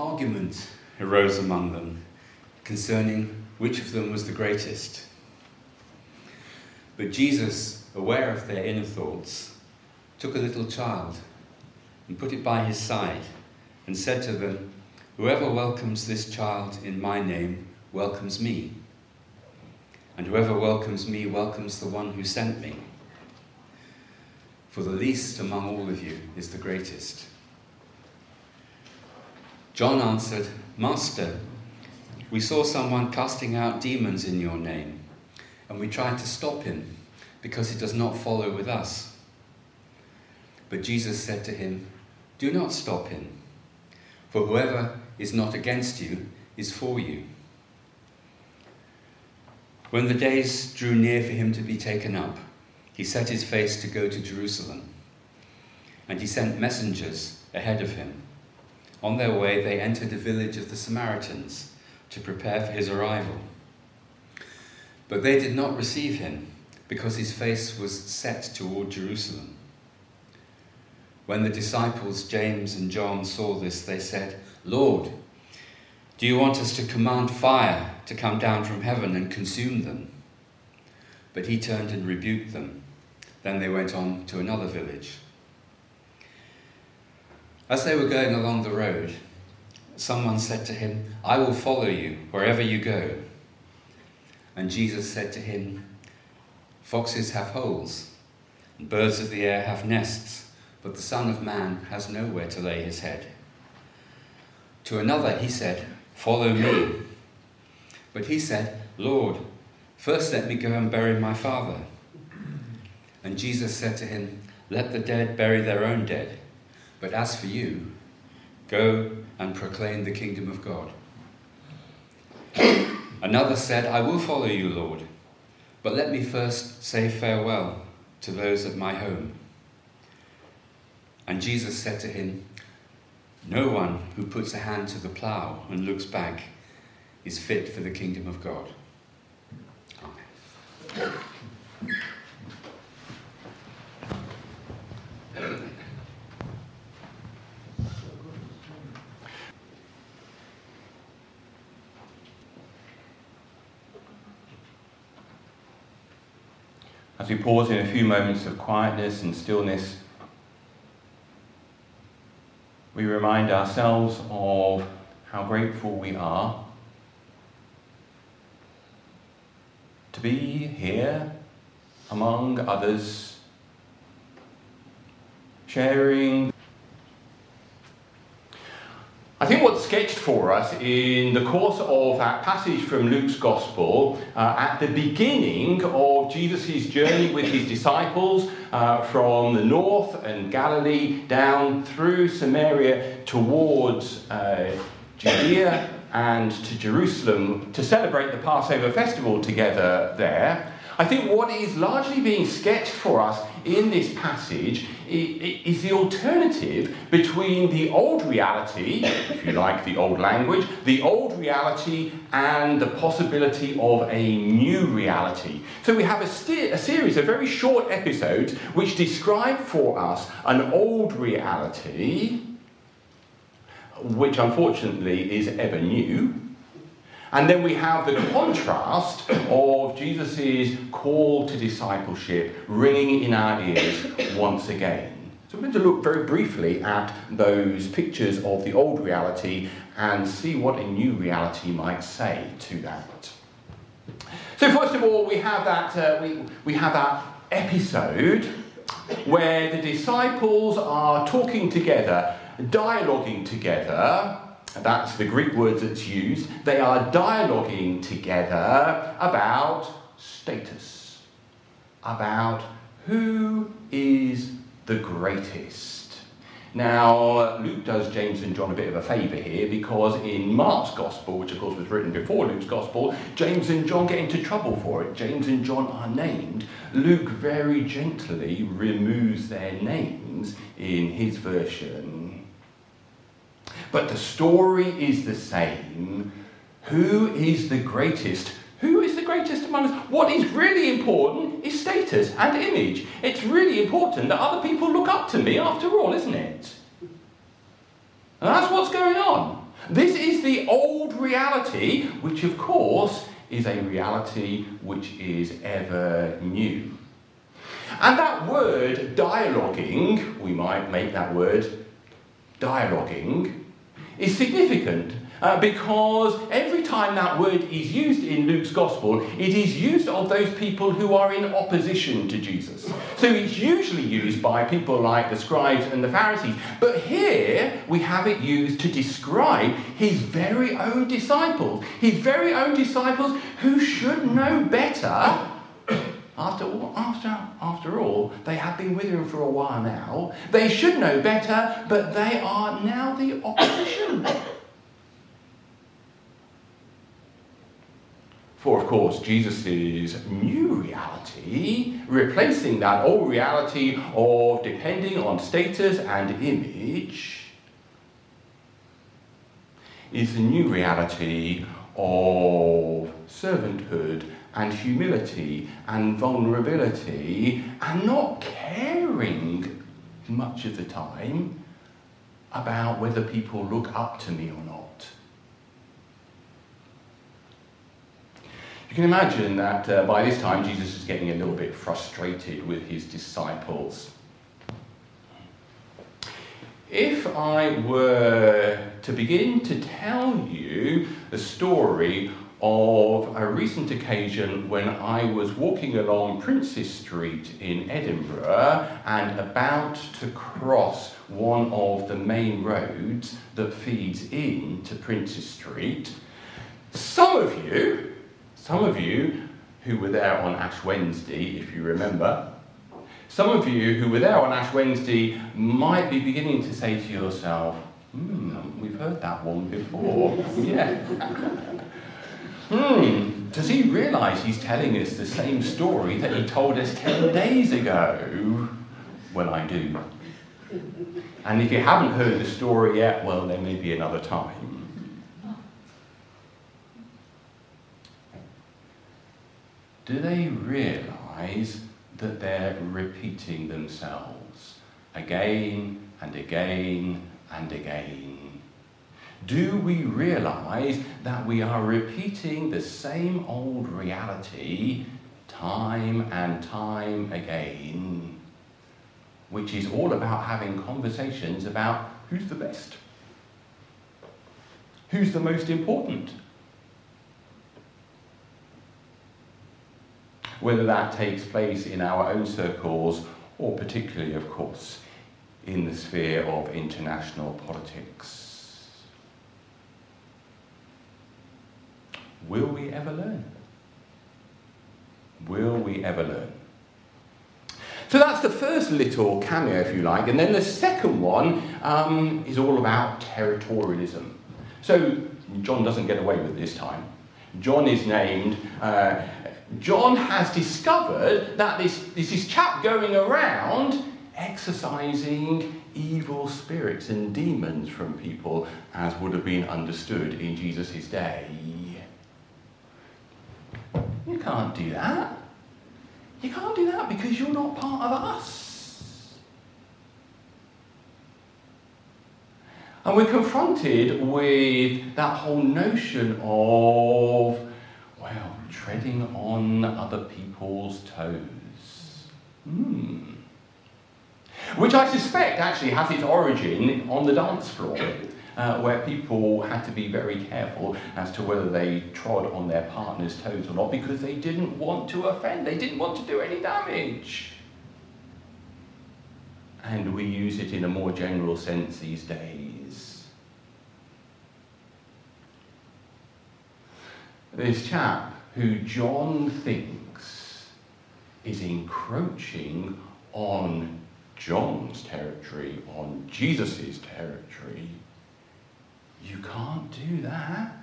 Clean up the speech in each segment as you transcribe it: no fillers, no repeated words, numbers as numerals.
argument arose among them concerning which of them was the greatest. But Jesus, aware of their inner thoughts, took a little child and put it by his side and said to them, "Whoever welcomes this child in my name welcomes me. And whoever welcomes me welcomes the one who sent me. For the least among all of you is the greatest." John answered, "Master, we saw someone casting out demons in your name, and we tried to stop him because he does not follow with us." But Jesus said to him, "Do not stop him, for whoever is not against you is for you." When the days drew near for him to be taken up, he set his face to go to Jerusalem, and he sent messengers ahead of him. On their way, they entered a village of the Samaritans to prepare for his arrival. But they did not receive him, because his face was set toward Jerusalem. When the disciples James and John saw this, they said, "Lord, do you want us to command fire to come down from heaven and consume them?" But he turned and rebuked them. Then they went on to another village. As they were going along the road, someone said to him, "I will follow you wherever you go." And Jesus said to him, "Foxes have holes, and birds of the air have nests, but the Son of Man has nowhere to lay his head." To another he said, "Follow me." But he said, "Lord, first let me go and bury my father." And Jesus said to him, "Let the dead bury their own dead. But as for you, go and proclaim the kingdom of God." Another said, "I will follow you, Lord, but let me first say farewell to those at my home." And Jesus said to him, "No one who puts a hand to the plough and looks back is fit for the kingdom of God." Amen. As we pause in a few moments of quietness and stillness, we remind ourselves of how grateful we are to be here among others, sharing. I think what's sketched for us in the course of that passage from Luke's Gospel, at the beginning of Jesus' journey with his disciples from the north and Galilee down through Samaria towards Judea and to Jerusalem to celebrate the Passover festival together there. I think what is largely being sketched for us in this passage is the alternative between the old reality, if you like the old language, the old reality and the possibility of a new reality. So we have a series of very short episodes which describe for us an old reality, which unfortunately is ever new. And then we have the contrast of Jesus' call to discipleship ringing in our ears once again. So we're going to look very briefly at those pictures of the old reality and see what a new reality might say to that. So first of all, we have that we have that episode where the disciples are talking together, dialoguing together. That's the Greek word that's used. They are dialoguing together about status, about who is the greatest. Now, Luke does James and John a bit of a favour here, because in Mark's Gospel, which of course was written before Luke's Gospel, James and John get into trouble for it. James and John are named. Luke very gently removes their names in his version. But the story is the same. Who is the greatest? Who is the greatest among us? What is really important is status and image. It's really important that other people look up to me after all, isn't it? And that's what's going on. This is the old reality, which of course is a reality which is ever new. And that word dialoguing, we might make that word dialoguing, is significant because every time that word is used in Luke's Gospel, it is used of those people who are in opposition to Jesus. So it's usually used by people like the scribes and the Pharisees. But here we have it used to describe his very own disciples. His very own disciples who should know better. After all, they have been with him for a while now. They should know better, but they are now the opposition. For, of course, Jesus' new reality, replacing that old reality of depending on status and image, is the new reality of servanthood and humility and vulnerability and not caring much of the time about whether people look up to me or not. You can imagine that by this time Jesus is getting a little bit frustrated with his disciples. If I were to begin to tell you the story of a recent occasion when I was walking along Princes Street in Edinburgh and about to cross one of the main roads that feeds into Princes Street, some of you who were there on Ash Wednesday, if you remember, some of you who were there on Ash Wednesday might be beginning to say to yourself, we've heard that one before. Yeah. Does he realise he's telling us the same story that he told us 10 days ago? Well, I do. And if you haven't heard the story yet, well, there may be another time. Do they realise that they're repeating themselves again and again and again? Do we realise that we are repeating the same old reality time and time again, which is all about having conversations about who's the best, who's the most important? Whether that takes place in our own circles or particularly, of course, in the sphere of international politics. Will we ever learn? Will we ever learn? So that's the first little cameo, if you like. And then the second one is all about territorialism. So John doesn't get away with this time. John is named... John has discovered that this chap going around exorcising evil spirits and demons from people, as would have been understood in Jesus' day. You can't do that. You can't do that because you're not part of us. And we're confronted with that whole notion of, well, treading on other people's toes. Which I suspect actually has its origin on the dance floor, where people had to be very careful as to whether they trod on their partner's toes or not, because they didn't want to offend, they didn't want to do any damage. And we use it in a more general sense these days. This chap who John thinks is encroaching on John's territory, on Jesus' territory. You can't do that.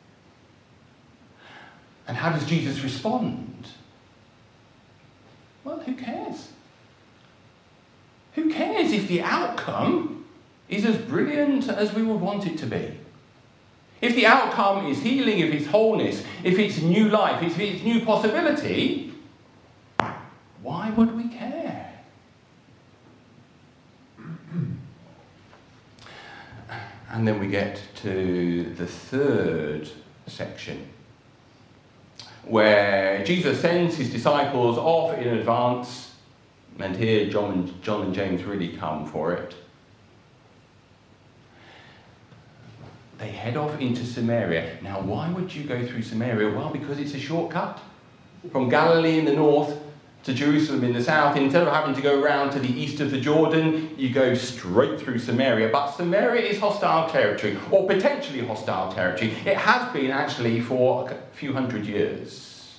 And how does Jesus respond? Well, who cares? Who cares if the outcome is as brilliant as we would want it to be? If the outcome is healing, if it's wholeness, if it's new life, if it's new possibility, why would we care? And then we get to the third section, where Jesus sends his disciples off in advance, and here John and James really come for it. They head off into Samaria. Now, why would you go through Samaria? Well, because it's a shortcut from Galilee in the north to Jerusalem in the south. Instead of having to go around to the east of the Jordan, you go straight through Samaria. But Samaria is hostile territory, or potentially hostile territory. It has been actually for a few hundred years.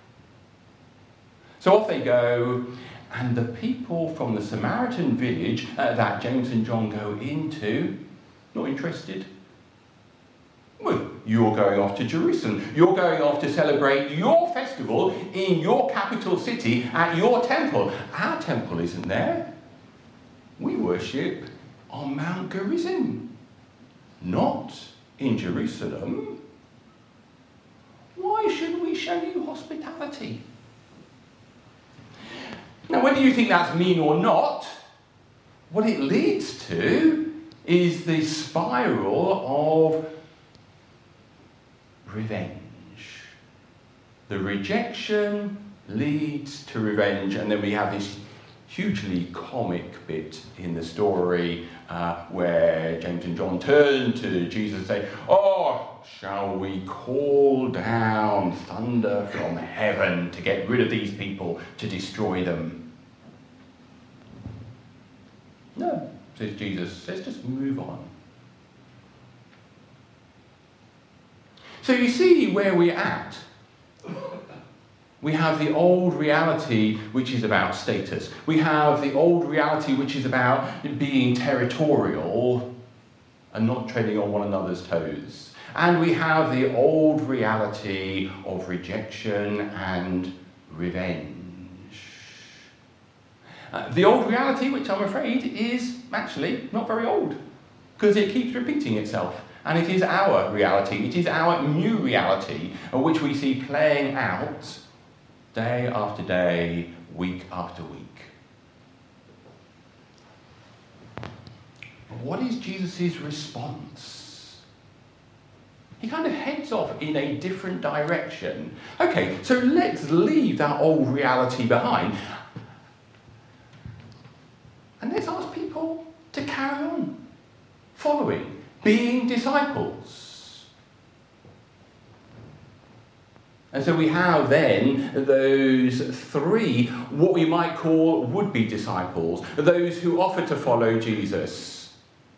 So off they go, and the people from the Samaritan village that James and John go into, not interested. Well, you're going off to Jerusalem. You're going off to celebrate your festival in your capital city at your temple. Our temple isn't there. We worship on Mount Gerizim, not in Jerusalem. Why should we show you hospitality? Now, whether you think that's mean or not, what it leads to is the spiral of revenge. The rejection leads to revenge, and then we have this hugely comic bit in the story where James and John turn to Jesus and say, "Oh, shall we call down thunder from heaven to get rid of these people, to destroy them?" No, says Jesus, let's just move on. So you see where we're at. We have the old reality, which is about status. We have the old reality, which is about being territorial and not treading on one another's toes. And we have the old reality of rejection and revenge. The old reality, which I'm afraid is actually not very old, because it keeps repeating itself. And it is our reality, it is our new reality, which we see playing out day after day, week after week. But what is Jesus' response? He kind of heads off in a different direction. Okay, so let's leave that old reality behind. And let's ask people to carry on following, being disciples. And so we have then those three, what we might call would-be disciples, those who offer to follow Jesus.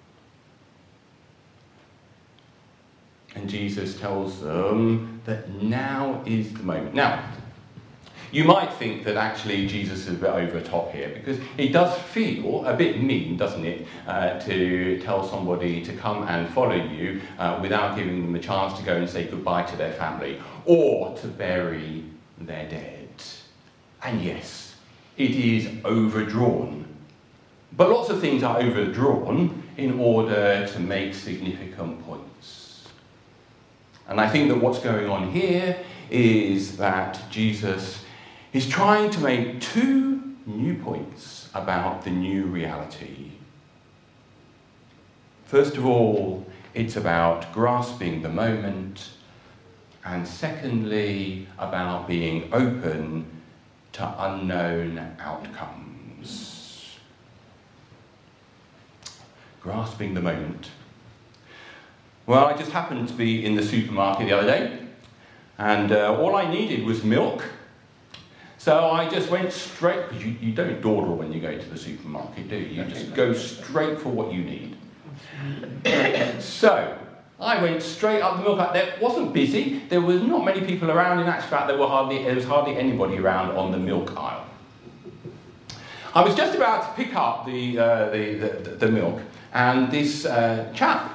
And Jesus tells them that now is the moment. Now, you might think that actually Jesus is a bit over the top here, because it does feel a bit mean, doesn't it, to tell somebody to come and follow you without giving them a chance to go and say goodbye to their family, or to bury their dead. And yes, it is overdrawn. But lots of things are overdrawn in order to make significant points. And I think that what's going on here is that Jesus is trying to make two new points about the new reality. First of all, it's about grasping the moment, and secondly, about being open to unknown outcomes. Grasping the moment. Well, I just happened to be in the supermarket the other day, and all I needed was milk. So I just went straight, because you don't dawdle when you go to the supermarket, do you? You just go straight for what you need. So I went straight up the milk aisle. There wasn't busy. There was not many people around. In actual fact, there was hardly anybody around on the milk aisle. I was just about to pick up the milk, and this chap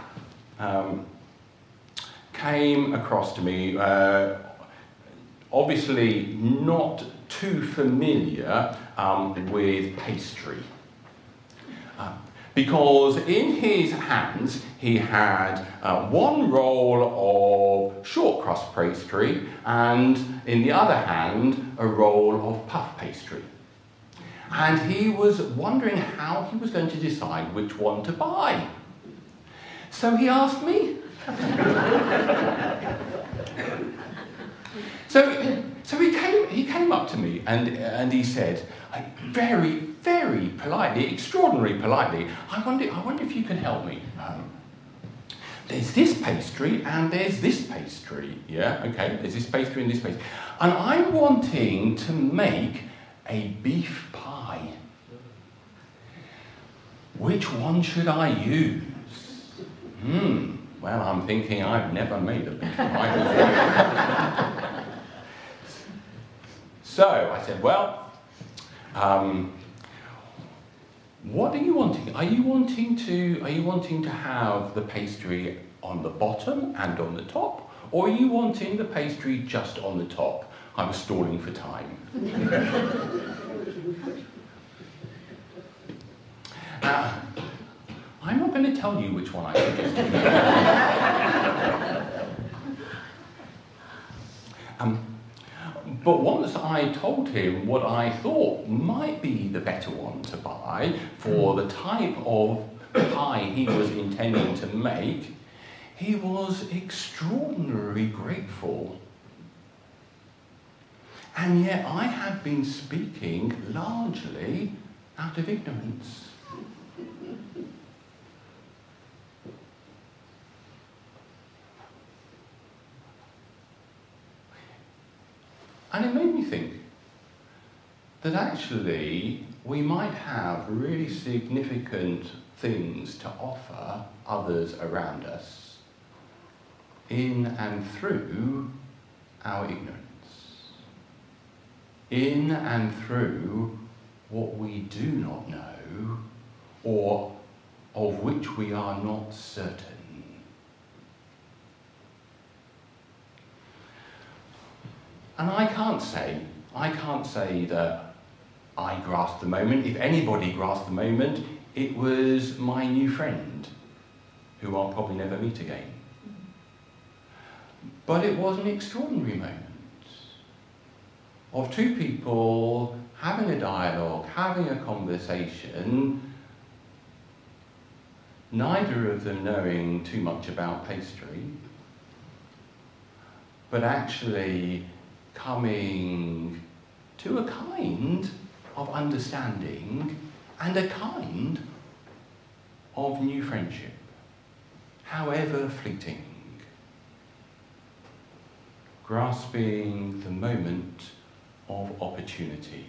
came across to me, obviously not too familiar with pastry. Because in his hands he had one roll of short crust pastry, and in the other hand a roll of puff pastry. And he was wondering how he was going to decide which one to buy. So he asked me. So he came up to me and he said, very, very politely, extraordinarily politely, I wonder if you can help me. There's this pastry and there's this pastry. Yeah, okay, there's this pastry and this pastry. And I'm wanting to make a beef pie. Which one should I use? Well, I'm thinking I've never made a beef pie before. So I said, well, what are you wanting? Are you wanting to have the pastry on the bottom and on the top? Or are you wanting the pastry just on the top? I was stalling for time. I'm not going to tell you which one I suggested. But once I told him what I thought might be the better one to buy for the type of pie he was intending to make, he was extraordinarily grateful. And yet I had been speaking largely out of ignorance. And it made me think that actually we might have really significant things to offer others around us in and through our ignorance, in and through what we do not know or of which we are not certain. And I can't say that I grasped the moment. If anybody grasped the moment, it was my new friend, who I'll probably never meet again. But it was an extraordinary moment of two people having a dialogue, having a conversation, neither of them knowing too much about pastry, but actually coming to a kind of understanding and a kind of new friendship, however fleeting, grasping the moment of opportunity.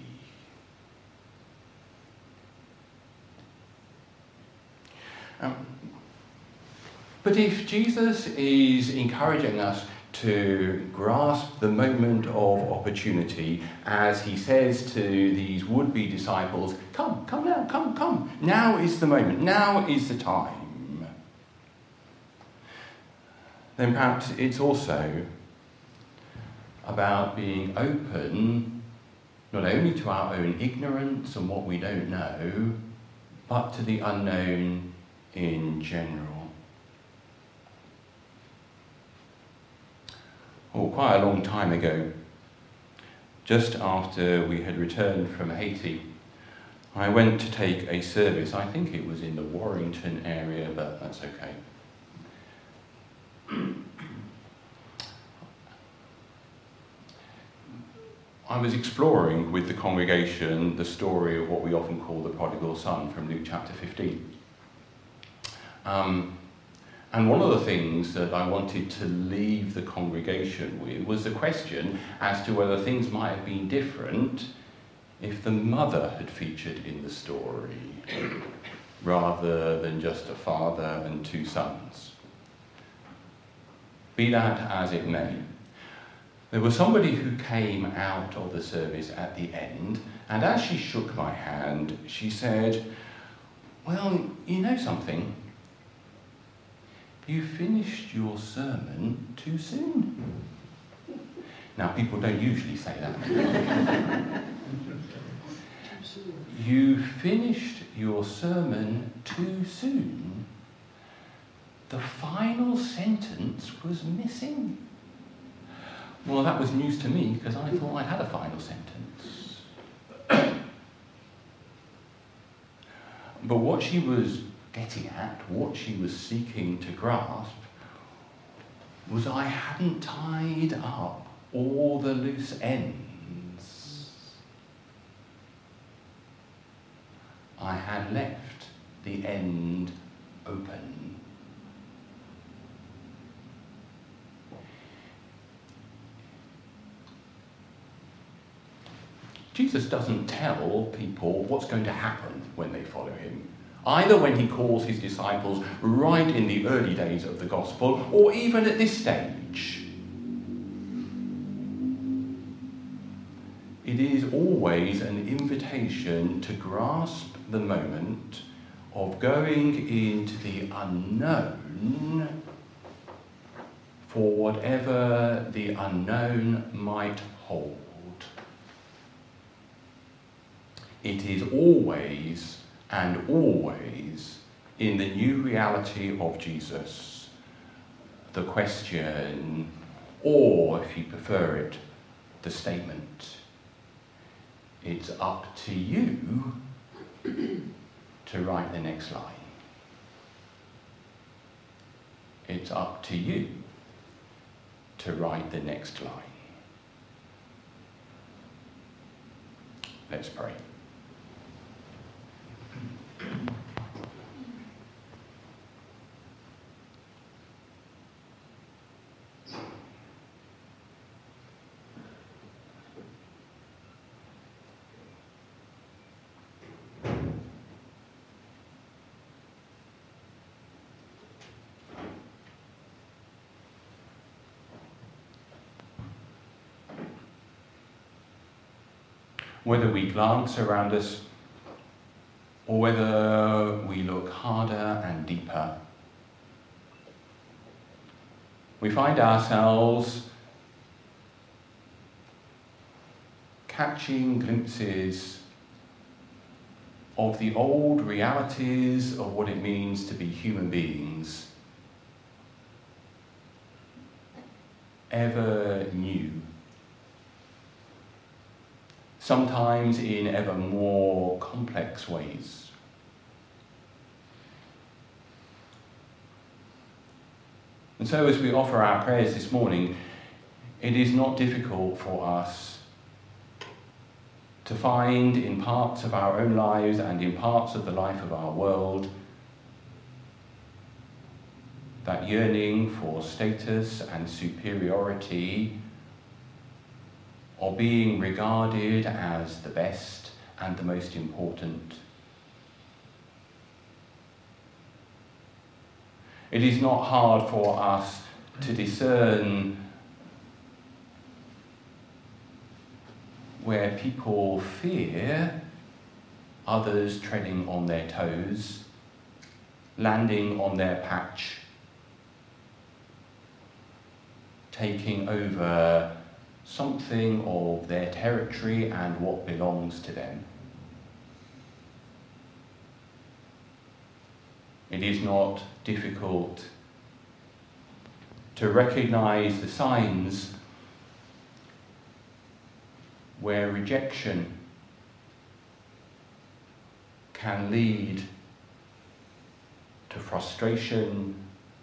But if Jesus is encouraging us to grasp the moment of opportunity, as he says to these would-be disciples, come now, come. Now is the moment, now is the time. Then perhaps it's also about being open, not only to our own ignorance and what we don't know, but to the unknown in general. Quite a long time ago, just after we had returned from Haiti, I went to take a service. I think it was in the Warrington area, but that's okay. I was exploring with the congregation the story of what we often call the prodigal son from Luke chapter 15. And one of the things that I wanted to leave the congregation with was the question as to whether things might have been different if the mother had featured in the story, rather than just a father and two sons. Be that as it may, there was somebody who came out of the service at the end, and as she shook my hand, she said, "Well, you know something? You finished your sermon too soon." Now, people don't usually say that. You finished your sermon too soon. The final sentence was missing. Well, that was news to me because I thought I'd had a final sentence. But what she was getting at, what she was seeking to grasp, was I hadn't tied up all the loose ends. I had left the end open. Jesus doesn't tell people what's going to happen when they follow him, either when he calls his disciples right in the early days of the gospel, or even at this stage. It is always an invitation to grasp the moment of going into the unknown for whatever the unknown might hold. It is always and always in the new reality of Jesus the question, or if you prefer it, the statement, it's up to you to write the next line. It's up to you to write the next line. Let's pray. Whether we glance around us or whether we look harder and deeper, we find ourselves catching glimpses of the old realities of what it means to be human beings, ever new. Sometimes in ever more complex ways. And so as we offer our prayers this morning, it is not difficult for us to find in parts of our own lives and in parts of the life of our world that yearning for status and superiority, or being regarded as the best and the most important. It is not hard for us to discern where people fear others treading on their toes, landing on their patch, taking over something of their territory and what belongs to them. It is not difficult to recognize the signs where rejection can lead to frustration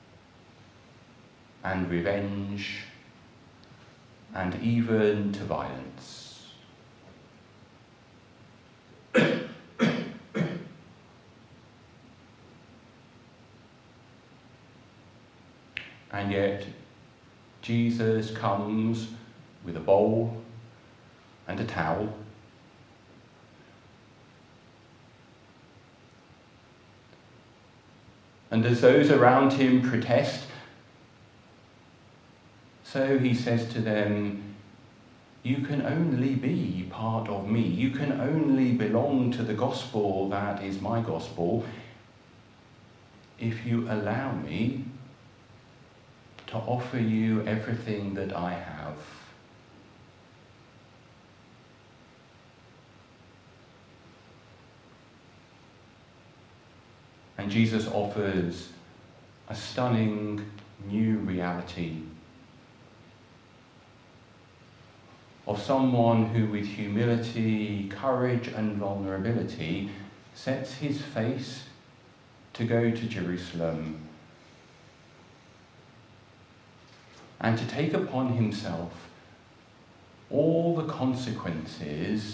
and revenge, and even to violence. And yet, Jesus comes with a bowl and a towel, and as those around him protest, so he says to them, you can only be part of me. You can only belong to the gospel that is my gospel if you allow me to offer you everything that I have. And Jesus offers a stunning new reality of someone who with humility, courage and vulnerability sets his face to to go to Jerusalem and to take upon himself all the consequences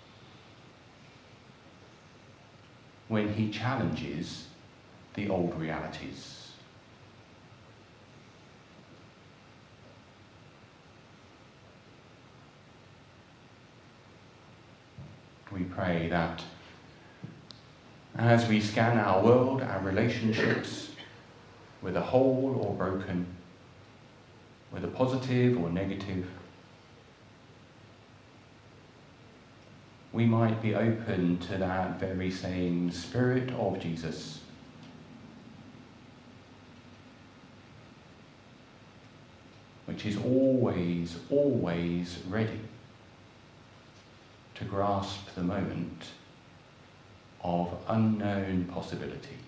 when he challenges the old realities. We pray that as we scan our world, our relationships, whether whole or broken, whether positive or negative, we might be open to that very same Spirit of Jesus, which is always, always ready to grasp the moment of unknown possibility.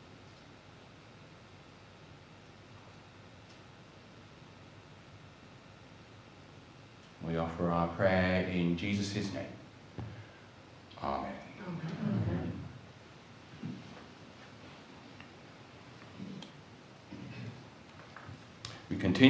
We offer our prayer in Jesus' name. Amen. Amen. We continue.